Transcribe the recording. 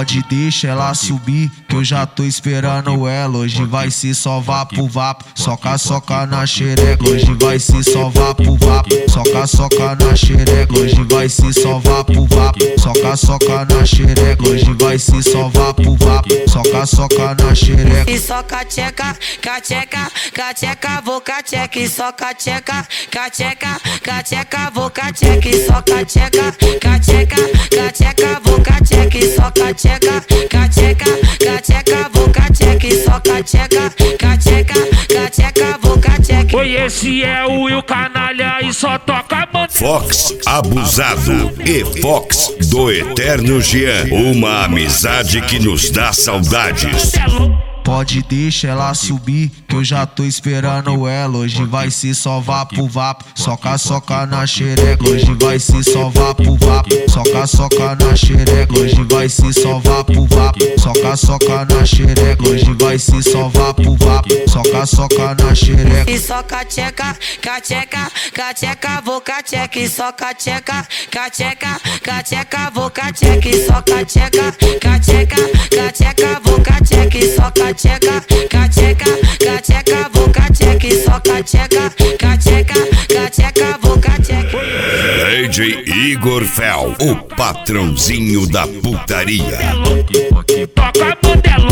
Pode deixar ela subir, que eu já tô esperando ela. Hoje vai ser só vapo vapo, soca soca na xereca. Hoje vai ser só vapo vapo, soca soca na xereca. Hoje vai ser só vapo vapo, soca soca na xereca. Hoje vai ser só vapo vapo, soca soca na xereca. E só cacheca, cacheca, cacheca, vou cacheca. E só cacheca, cacheca, cacheca, vou cacheca. E só cacheca, cacheca, cacheca, vou cacheca. E só cacheca, cacheca, cacheca, vou cacheca. E só cacheca, cacheca, cacheca, vou cacheca. Oi, esse é o Will Canalha e só toca banda. Fox Abusado e Fox do Eterno Jean, uma amizade que nos dá saudades. Pode deixar ela subir, que eu já tô esperando ela. Hoje vai ser só vapo vapo, soca soca na xereca. Hoje vai ser só vapo vapo, soca soca na xereca. Hoje vai ser só vapo vapo, soca soca na xereca. Hoje vai ser só vapo vapo, soca soca na xereca. E só cacheca, cacheca, cacheca, vou cacheca. E só cacheca, cacheca, cacheca, vou cacheca. E só cacheca, cacheca, cacheca, vou cacheca. E só cacheca, cacheca, cacheca, vou cacheca. E só cacheca, cacheca, cacheca, vou cacheca. DJ Igor Fel, o patrãozinho da putaria. Toca a banda.